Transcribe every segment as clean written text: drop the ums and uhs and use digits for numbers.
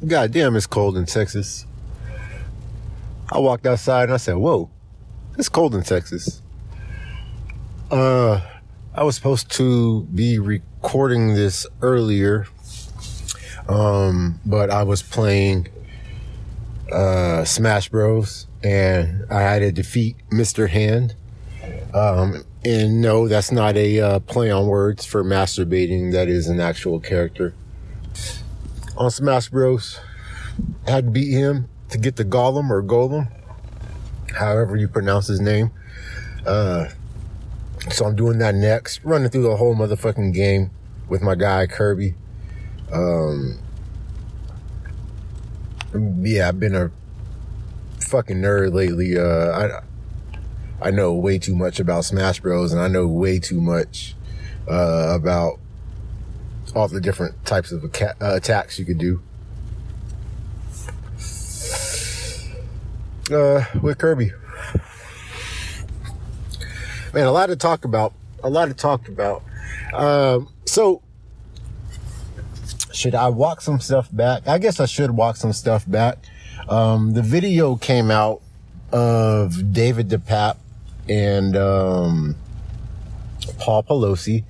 Goddamn, it's cold in Texas. I walked outside and I said, whoa, it's cold in Texas. I was supposed to be recording this earlier, but I was playing Smash Bros. And I had to defeat Mr. Hand. And no, that's not a play on words for masturbating. That is an actual character. On Smash Bros, I had to beat him to get the Golem or Golem, however you pronounce his name. So I'm doing that next, running through the whole motherfucking game with my guy Kirby. Yeah, I've been a fucking nerd lately. I know way too much about Smash Bros, and I know way too much about all the different types of attacks you could do with Kirby. Man, a lot to talk about. So should I walk some stuff back? I guess I should walk some stuff back. The video came out of David DePape and Paul Pelosi.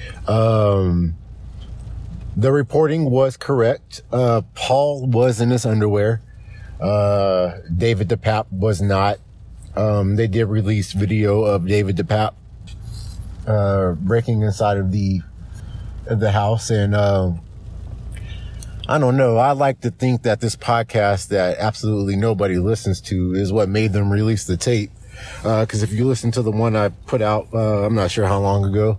The reporting was correct. Paul was in his underwear. David DePape was not. They did release video of David DePape breaking inside of the house, and I don't know. I like to think that this podcast that absolutely nobody listens to is what made them release the tape. Cause if you listen to the one I put out, I'm not sure how long ago,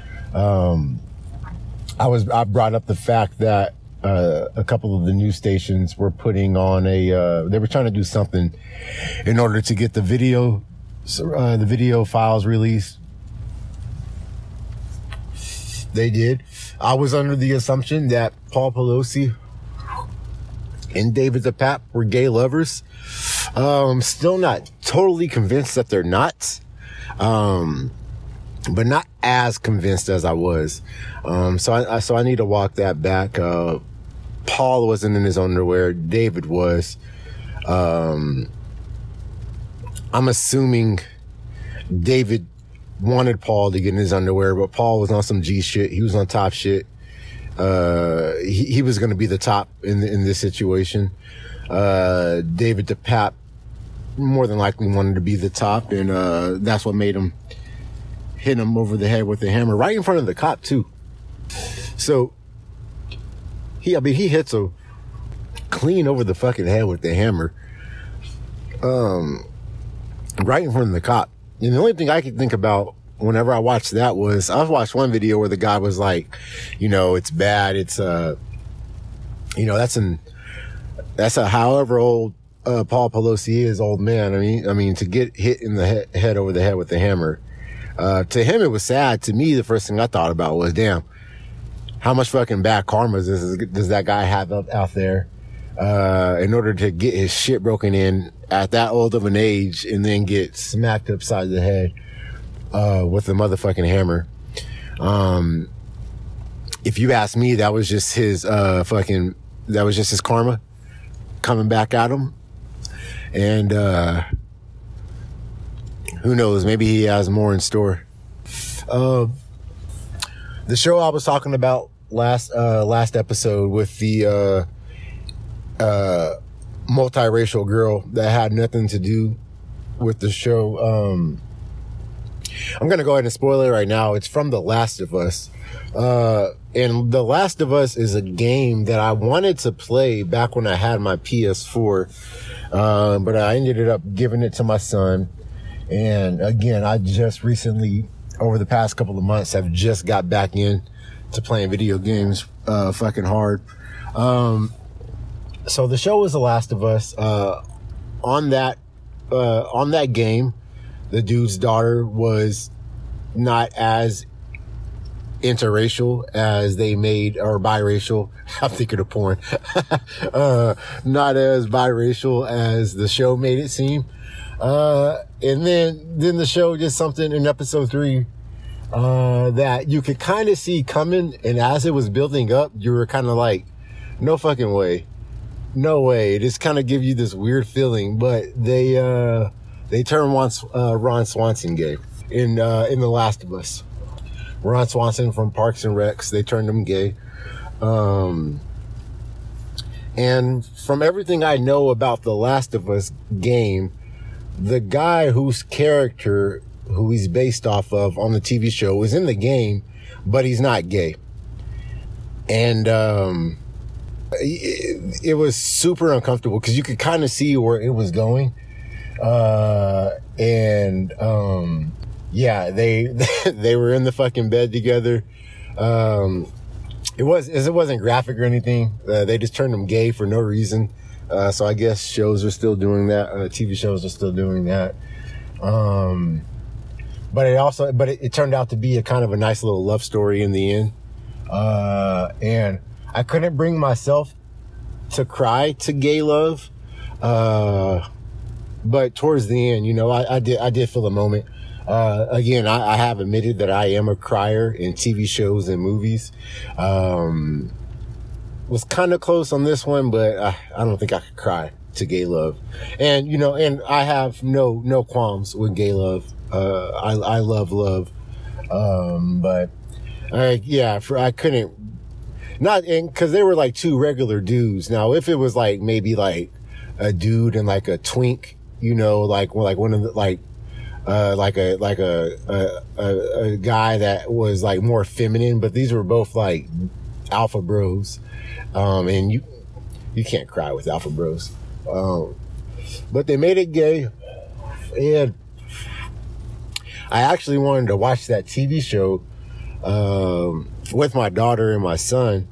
I brought up the fact that, a couple of the news stations were putting on they were trying to do something in order to get the video files released. They did. I was under the assumption that Paul Pelosi and David DePape were gay lovers. Still not totally convinced that they're not. But not as convinced as I was. So I need to walk that back. Paul wasn't in his underwear. David was. I'm assuming David wanted Paul to get in his underwear, but Paul was on some G shit. He was on top shit. He was going to be the top in this situation. David DePape more than likely wanted to be the top, and that's what made him hit him over the head with the hammer right in front of the cop too. So he hits him clean over the fucking head with the hammer, right in front of the cop. And the only thing I could think about whenever I watched that was, I watched one video where the guy was like, it's bad. It's, that's a however old, Paul Pelosi is, old man. I mean, to get hit in the head over the head with the hammer, to him, it was sad. To me, the first thing I thought about was, damn, how much fucking bad karma does that guy have out there, in order to get his shit broken in at that old of an age and then get smacked upside the head, with the motherfucking hammer. If you ask me, that was just his, that was just his karma coming back at him. And, who knows? Maybe he has more in store. The show I was talking about last episode with the, multiracial girl that had nothing to do with the show. I'm going to go ahead and spoil it right now. It's from The Last of Us. And The Last of Us is a game that I wanted to play back when I had my PS4. But I ended up giving it to my son. And again, I just recently, over the past couple of months, have just got back in to playing video games, fucking hard. So the show is The Last of Us. On that game, the dude's daughter was not as interracial as they made, or biracial. I'm thinking of porn. Not as biracial as the show made it seem. And then the show did something in episode 3, that you could kind of see coming. And as it was building up, you were kind of like, no fucking way. No way. It just kind of give you this weird feeling, but they turned Ron Swanson gay in The Last of Us. Ron Swanson from Parks and Recs, they turned him gay. And from everything I know about The Last of Us game, the guy whose character, who he's based off of on the TV show, is in the game, but he's not gay. And it was super uncomfortable because you could kind of see where it was going. Yeah, they were in the fucking bed together. It wasn't graphic or anything. They just turned them gay for no reason. So I guess shows are still doing that. TV shows are still doing that. But it turned out to be a kind of a nice little love story in the end. And I couldn't bring myself to cry to gay love. But towards the end, you know, I did feel a moment. Again, I have admitted that I am a crier in TV shows and movies. Was kind of close on this one, but I don't think I could cry to gay love. And, you know, and I have no qualms with gay love. I love love. But I couldn't, cause they were like two regular dudes. Now, if it was like maybe like a dude and like a twink, you know, like one of the, like a guy that was like more feminine, but these were both like alpha bros. And you can't cry with alpha bros. But they made it gay. And I actually wanted to watch that TV show, with my daughter and my son,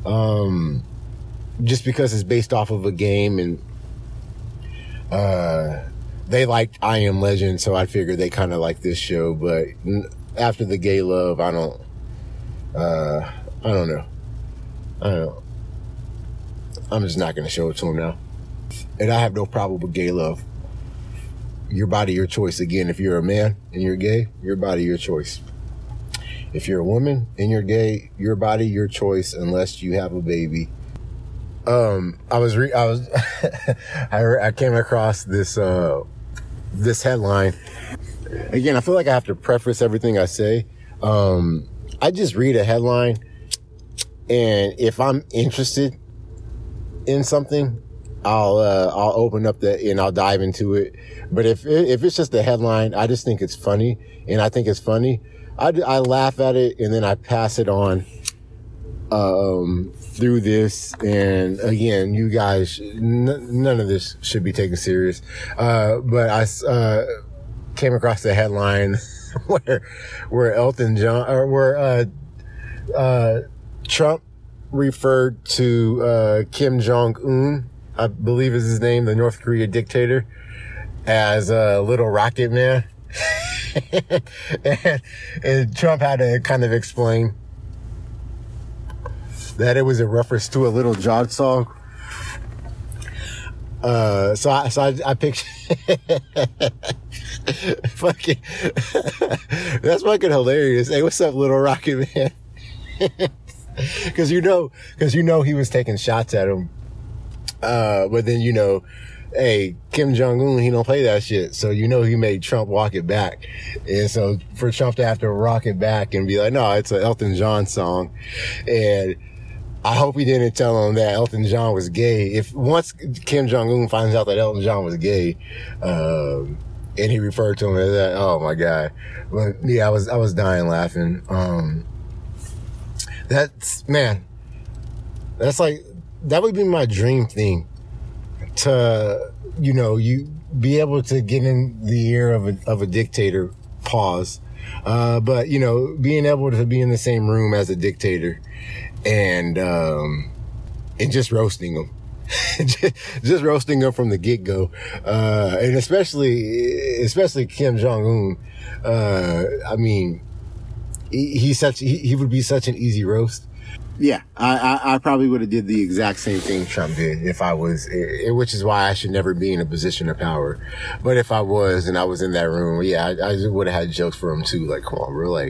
just because it's based off of a game, and, they liked I Am Legend, so I figured they kind of like this show. But after the gay love, I don't know. I'm just not going to show it to him now. And I have no problem with gay love. Your body, your choice. Again, if you're a man and you're gay, your body, your choice. If you're a woman and you're gay, your body, your choice, unless you have a baby. I came across this headline. Again, I feel like I have to preface everything I say. I just read a headline, and if I'm interested in something, I'll open up and I'll dive into it. But if it's just a headline, I just think it's funny, and I think it's funny. I laugh at it, and then I pass it on, through this. And again, you guys, none of this should be taken serious. But I, came across the headline where Elton John, or where, Trump referred to, Kim Jong-un, I believe is his name, the North Korea dictator, as a little rocket man. and Trump had to kind of explain that it was a reference to a Little John song. So I picture fucking that's fucking hilarious. Hey, what's up, Little Rocket Man? Cause you know he was taking shots at him. But then, you know, hey, Kim Jong-un, he don't play that shit. So, you know, he made Trump walk it back. And so for Trump to have to rock it back and be like, no, it's an Elton John song. And I hope he didn't tell him that Elton John was gay. If once Kim Jong-un finds out that Elton John was gay, and he referred to him as that, oh my God. But yeah, I was dying laughing. That's like, that would be my dream thing, to, you know, you be able to get in the ear of a dictator, pause. But, you know, being able to be in the same room as a dictator and just roasting them. just roasting them from the get-go. And especially Kim Jong-un. I mean, he would be such an easy roast. Yeah, I probably would have did the exact same thing Trump did if I was, which is why I should never be in a position of power. But if I was and I was in that room, yeah, I would have had jokes for him too. Like, come on, bro. Like,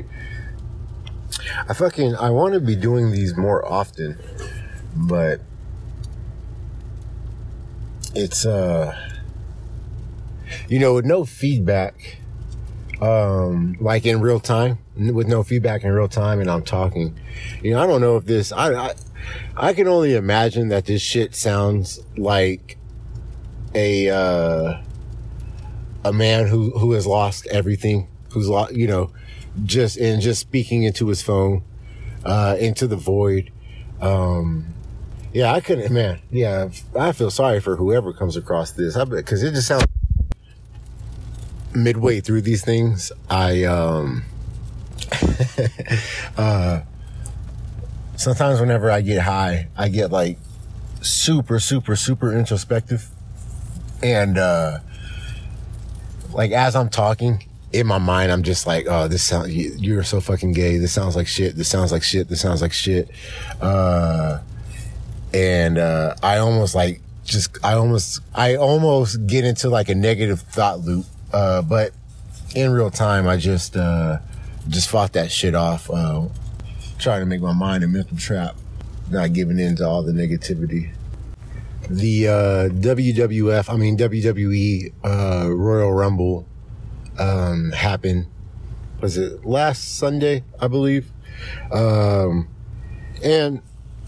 I want to be doing these more often, but it's, with no feedback, like in real time, with no feedback in real time, and I'm talking, I don't know if this, I can only imagine that this shit sounds like a man who has lost everything, who's lost, just speaking into his phone, into the void. Yeah, I couldn't, man. Yeah, I feel sorry for whoever comes across this. Because it just sounds midway through these things. Sometimes whenever I get high, I get like super, super, super introspective. And, like as I'm talking in my mind, I'm just like, oh, you're so fucking gay. This sounds like shit. This sounds like shit. This sounds like shit. And I almost get into like a negative thought loop. But in real time, I just fought that shit off, trying to make my mind a mental trap, not giving in to all the negativity. The WWE Royal Rumble happened. Was it last Sunday, I believe? And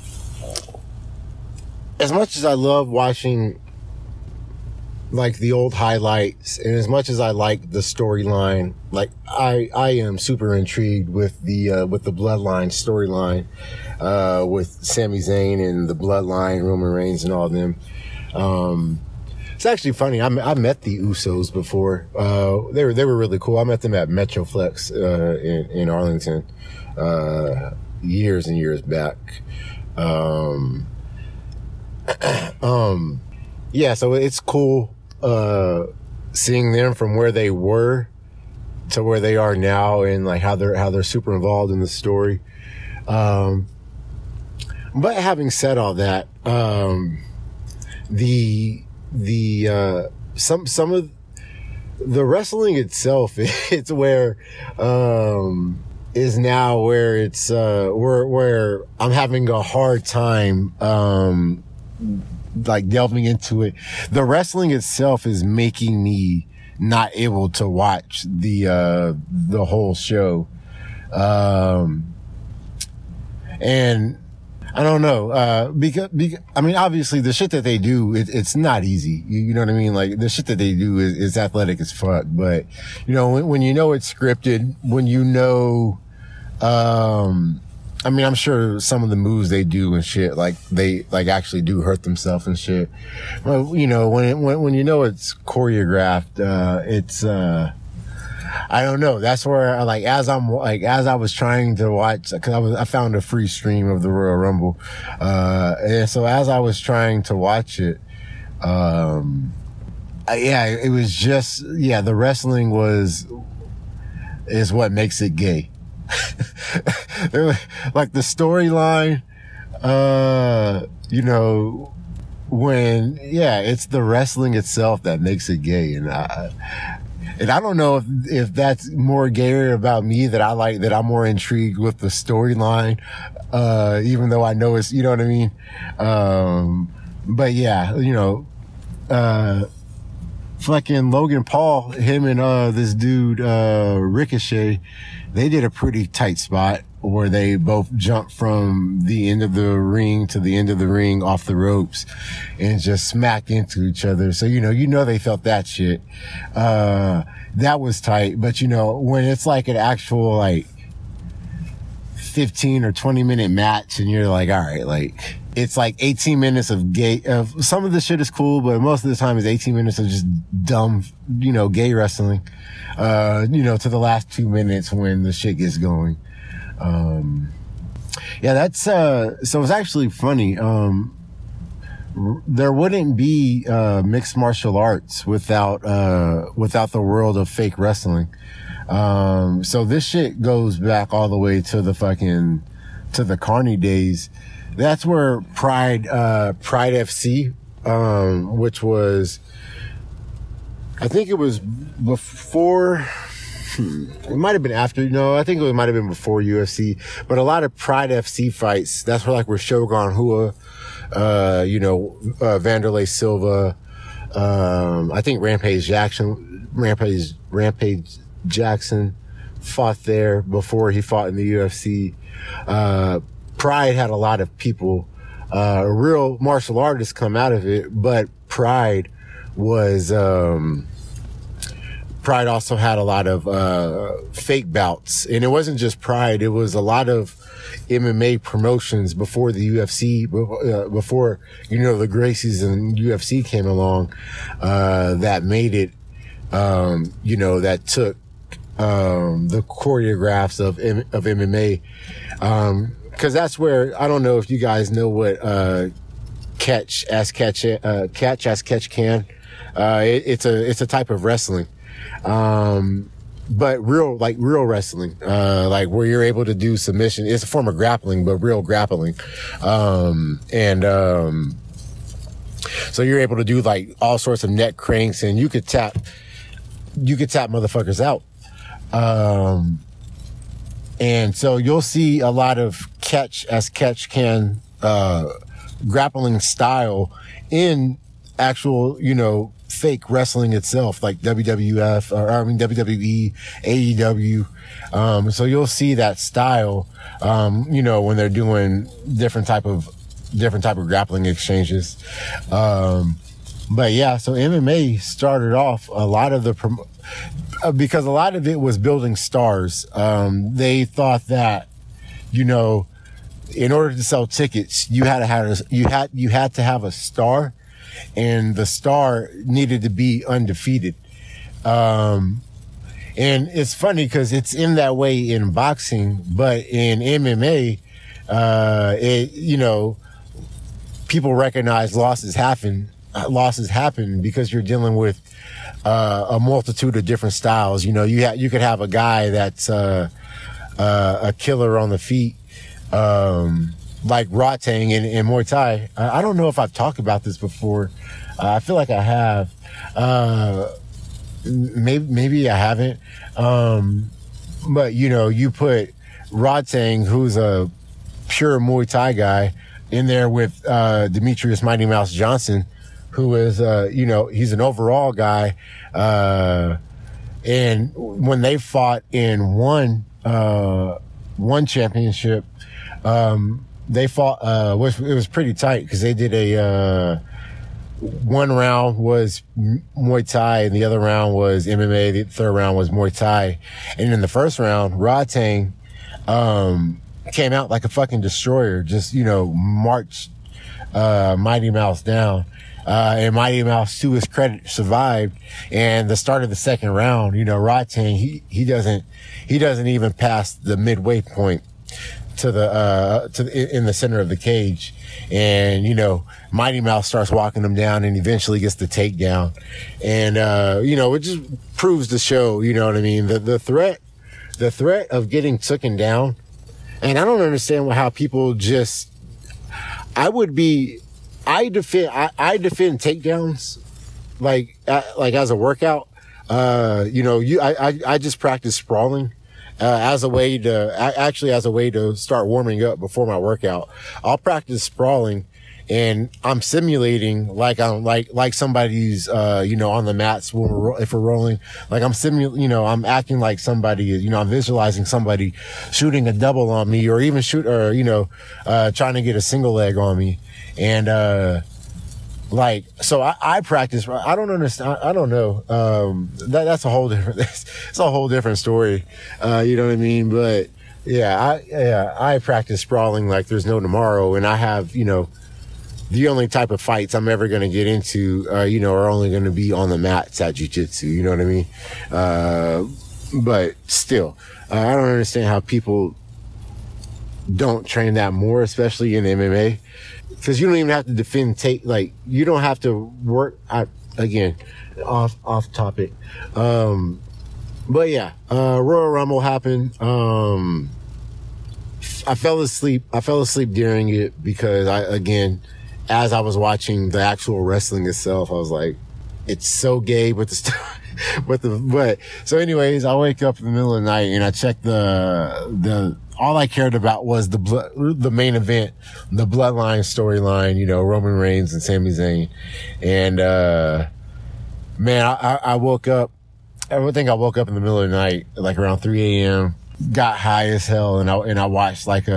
as much as I love watching like the old highlights, and as much as I like the storyline, like I am super intrigued with the Bloodline storyline, with Sami Zayn and the Bloodline, Roman Reigns and all of them. It's actually funny. I met the Usos before. They were really cool. I met them at Metroflex, in Arlington, years and years back. Yeah, so it's cool, seeing them from where they were to where they are now, and like how they're super involved in the story. But having said all that, some of the wrestling itself, it's where, is now where it's, where I'm having a hard time, like delving into it. The wrestling itself is making me not able to watch the whole show. And I don't know, because I mean, obviously the shit that they do, it's not easy. You know what I mean? Like the shit that they do is athletic as fuck. But when you know it's scripted, when I mean, I'm sure some of the moves they do and shit, like they actually do hurt themselves and shit. Well, when it's choreographed, it's, I don't know. That's where as I was trying to watch, cause I found a free stream of the Royal Rumble. And so as I was trying to watch it, it was just, the wrestling is what makes it gay. Like the storyline, it's the wrestling itself that makes it gay. And I don't know if that's more gayer about me, that I'm more intrigued with the storyline, even though I know it's, you know what I mean? But yeah, fucking Logan Paul, him and, this dude, Ricochet, they did a pretty tight spot where they both jumped from the end of the ring to the end of the ring off the ropes and just smacked into each other. So, they felt that shit. That was tight. But, when it's like an actual, 15 or 20 minute match and you're like, all right, it's 18 minutes of some of the shit is cool, but most of the time it's 18 minutes of just dumb, gay wrestling, to the last 2 minutes when the shit gets going. That's, so it's actually funny. There wouldn't be, mixed martial arts without the world of fake wrestling. So this shit goes back all the way to the Carney days. That's where Pride FC, which was, I think it was before, it might have been after, no, I think it might have been before UFC, but a lot of Pride FC fights, that's where where Shogun Rua, Vanderlei Silva, I think Rampage Jackson fought there before he fought in the UFC. Pride had a lot of people, real martial artists come out of it, but Pride also had a lot of fake bouts, and it wasn't just Pride. It was a lot of MMA promotions before the UFC, before the Gracies and UFC came along, that made it, that took the choreographs of MMA, because that's where, I don't know if you guys know what catch as catch can. It's a type of wrestling. But real wrestling, like where you're able to do submission. It's a form of grappling, but real grappling. So you're able to do like all sorts of neck cranks, and you could tap motherfuckers out. And so you'll see a lot of catch as catch can, grappling style in actual, fake wrestling itself, like WWE, AEW. So you'll see that style, when they're doing different type of grappling exchanges. But yeah, so MMA started off a lot of because a lot of it was building stars. They thought that, in order to sell tickets, you had to have a star, and the star needed to be undefeated. And it's funny because it's in that way in boxing, but in MMA, people recognize losses happen because you're dealing with a multitude of different styles. You could have a guy that's a killer on the feet, like Rodtang in Muay Thai. I don't know if I've talked about this before. I feel like I have. Maybe I haven't. But you put Rodtang, who's a pure Muay Thai guy, in there with Demetrius Mighty Mouse Johnson, who is he's an overall guy. And when they fought in one championship, they fought, it was pretty tight because they did one round was Muay Thai and the other round was MMA. The third round was Muay Thai. And in the first round, Rodtang, came out like a fucking destroyer, just, marched, Mighty Mouse down. And Mighty Mouse, to his credit, survived. And the start of the second round, Rodtang, he doesn't even pass the midway point in the center of the cage. And, Mighty Mouse starts walking him down and eventually gets the takedown. And, it just proves the show, you know what I mean? The threat of getting taken down. And I don't understand how people just, I defend takedowns, like as a workout. I just practice sprawling, as a way to start warming up before my workout. I'll practice sprawling, and I'm simulating like somebody's, on the mats if we're rolling. Like I'm acting like somebody, I'm visualizing somebody shooting a double on me, or even trying to get a single leg on me. And, so I practice. I don't understand. I don't know. That's a whole different, it's a whole different story. You know what I mean? But I practice sprawling like there's no tomorrow. And I have, the only type of fights I'm ever going to get into, are only going to be on the mats at jiu-jitsu. You know what I mean? But still, I don't understand how people don't train that more, especially in MMA. Because you don't even have to defend you don't have to work again, off topic. But yeah, Royal Rumble happened. I fell asleep during it because as I was watching the actual wrestling itself, I was like, it's so gay with the stuff. So anyways, I wake up in the middle of the night and I check all I cared about was the main event, the Bloodline storyline, Roman Reigns and Sami Zayn. And, Man, I woke up, I think I woke up in the middle of the night, like around 3 a.m., got high as hell, and I watched like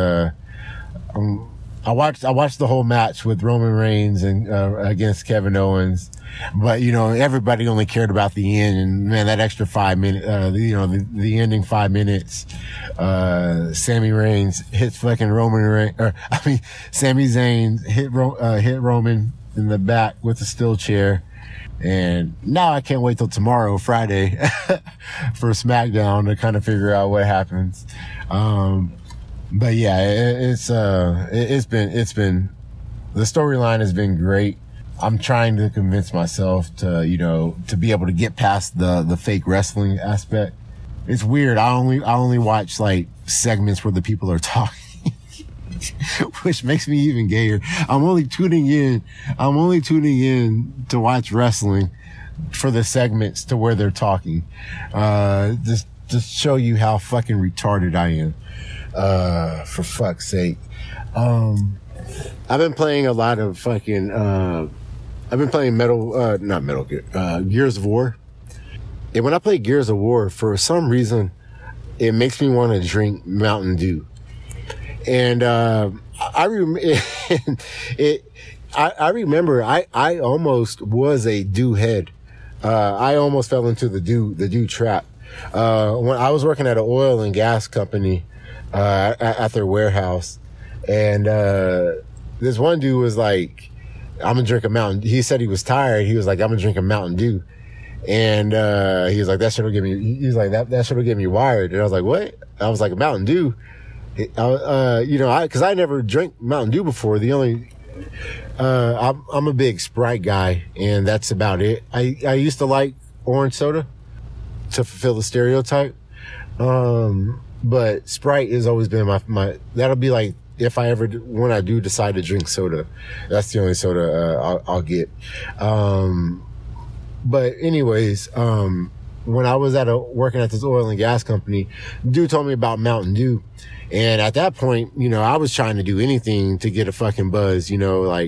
I watched the whole match with Roman Reigns and against Kevin Owens, but everybody only cared about the end, and man, that extra 5 minutes, the ending 5 minutes, Sami Reigns hits fucking Sami Zayn hit Roman in the back with a steel chair. And now I can't wait till tomorrow, Friday, for SmackDown to kind of figure out what happens. But yeah, it's been, the storyline has been great. I'm trying to convince myself to be able to get past the fake wrestling aspect. It's weird. I only watch like segments where the people are talking. Which makes me even gayer. I'm only tuning in to watch wrestling for the segments to where they're talking. Just show you how fucking retarded I am. For fuck's sake. I've been playing a lot of fucking, I've been playing Gears of War. And when I play Gears of War, for some reason, it makes me want to drink Mountain Dew. And, I remember I almost was a Dew head. I almost fell into the Dew trap. When I was working at an oil and gas company, at their warehouse, and, this one dude was like, I'm gonna drink a Mountain. He said he was tired. He was like, I'm gonna drink a Mountain Dew. And, he was like, that shit'll get me, he's like, that shit'll get me wired. And I was like, what? I was like, a Mountain Dew. Cause I never drank Mountain Dew before. I'm a big Sprite guy, and that's about it. I used to like orange soda to fulfill the stereotype. But Sprite has always been my, that'll be like, when I do decide to drink soda, that's the only soda, I'll get. But anyways, when I was working at this oil and gas company, dude told me about Mountain Dew. And at that point, I was trying to do anything to get a fucking buzz, cause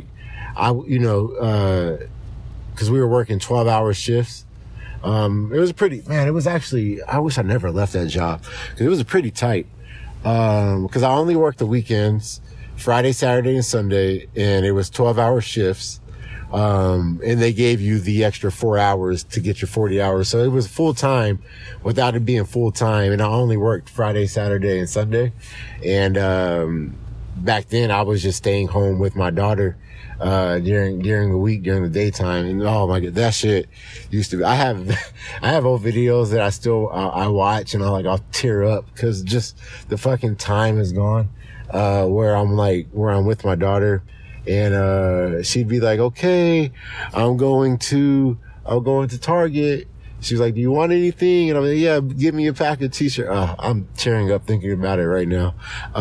we were working 12-hour shifts. It was it was actually, I wish I never left that job, cause it was pretty tight. Cause I only worked the weekends, Friday, Saturday, and Sunday, and it was 12-hour shifts. And they gave you the extra 4 hours to get your 40 hours. So it was full time without it being full time. And I only worked Friday, Saturday, and Sunday. And, back then I was just staying home with my daughter, during the week, during the daytime. And oh my God, that shit used to be, I have old videos that I watch, and I'll tear up, cause just the fucking time is gone, where I'm with my daughter. And, she'd be like, okay, I'm going to Target. She was like, do you want anything? And I'm like, yeah, give me a pack of t-shirt. I'm tearing up thinking about it right now.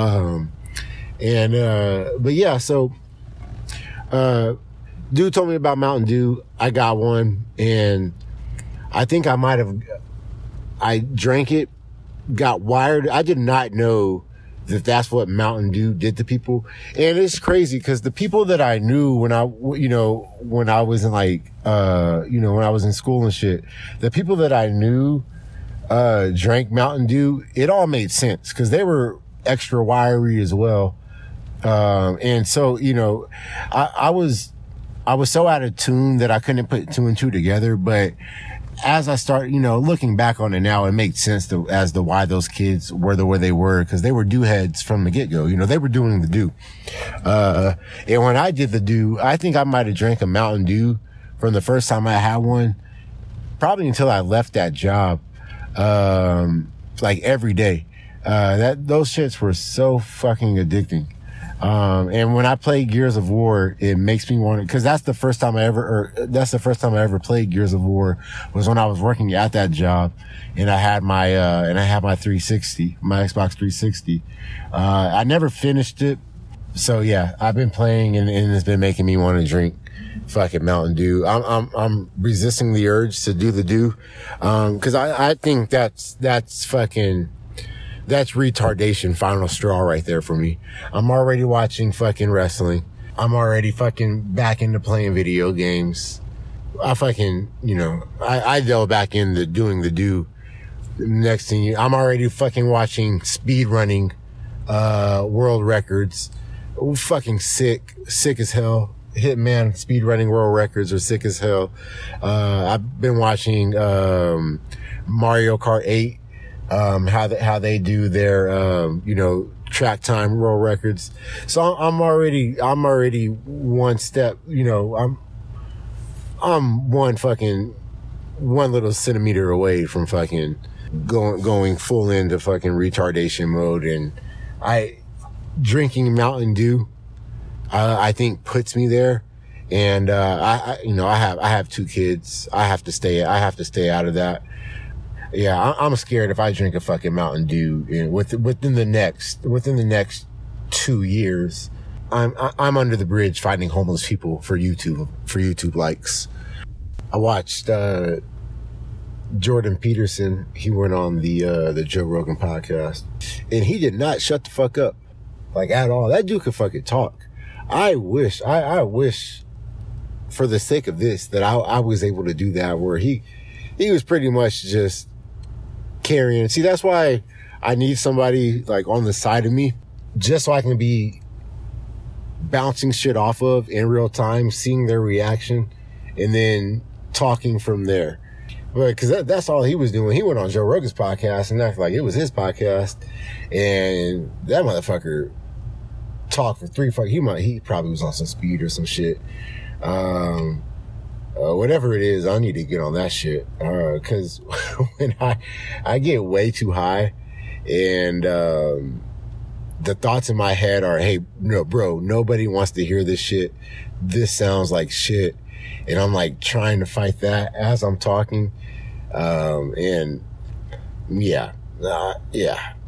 But yeah, so, dude told me about Mountain Dew. I got one, and I think I drank it, got wired. I did not know that's what Mountain Dew did to people. And it's crazy, because the people that I knew when I was in when I was in school and shit, the people that I knew, drank Mountain Dew, it all made sense, because they were extra wiry as well. And so, I was so out of tune that I couldn't put two and two together. But as I start, looking back on it now, it makes sense as to why those kids were the way they were, because they were Dew heads from the get-go. They were doing the Dew. And when I did the Dew, I think I might have drank a Mountain Dew from the first time I had one, probably until I left that job, every day. Those shits were so fucking addicting. And when I play Gears of War, it makes me want to, cause that's the first time I ever played Gears of War, was when I was working at that job, and I had my 360, my Xbox 360. I never finished it. So yeah, I've been playing, and it's been making me want to drink fucking Mountain Dew. I'm resisting the urge to do the Dew, cause I think that's retardation, final straw right there for me. I'm already watching fucking wrestling. I'm already fucking back into playing video games. I fucking, I delve back into doing the do. Next thing I'm already fucking watching speed running, world records. Fucking sick as hell. Hitman speed running world records are sick as hell. I've been watching, Mario Kart 8, how they do their, track time world records. So I'm already one step, I'm one little centimeter away from fucking going full into fucking retardation mode. And drinking Mountain Dew, I think puts me there. And, I have 2 kids. I have to stay out of that. Yeah, I'm scared if I drink a fucking Mountain Dew within the next 2 years, I'm under the bridge fighting homeless people for YouTube likes. I watched, Jordan Peterson. He went on the Joe Rogan podcast, and he did not shut the fuck up, like, at all. That dude could fucking talk. I wish for the sake of this that I was able to do that, where he was pretty much just carrying. See, that's why I need somebody like on the side of me, just so I can be bouncing shit off of in real time, seeing their reaction, and then talking from there. But cause that's all he was doing. He went on Joe Rogan's podcast and acted like it was his podcast, and that motherfucker talked for he probably was on some speed or some shit. Whatever it is, I need to get on that shit. Cause when I get way too high, and, the thoughts in my head are, hey, no, bro, nobody wants to hear this shit. This sounds like shit. And I'm like trying to fight that as I'm talking. And yeah.